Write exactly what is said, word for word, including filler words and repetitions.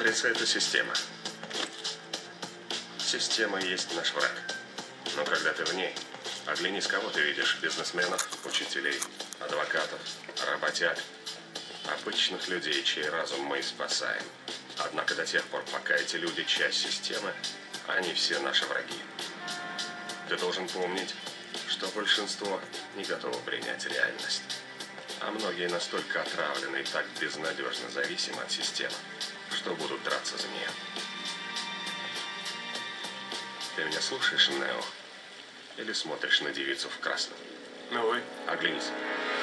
Матрица – это система. Система и есть наш враг. Но когда ты в ней, оглянись, кого ты видишь: бизнесменов, учителей, адвокатов, работяг, обычных людей, чей разум мы и спасаем. Однако до тех пор, пока эти люди – часть системы, они все наши враги. Ты должен помнить, что большинство не готово принять реальность. А многие настолько отравлены и так безнадежно зависимы от системы, что будут драться за нее. Ты меня слушаешь, Нео? Или смотришь на девицу в красном? Ну вы? Оглянись.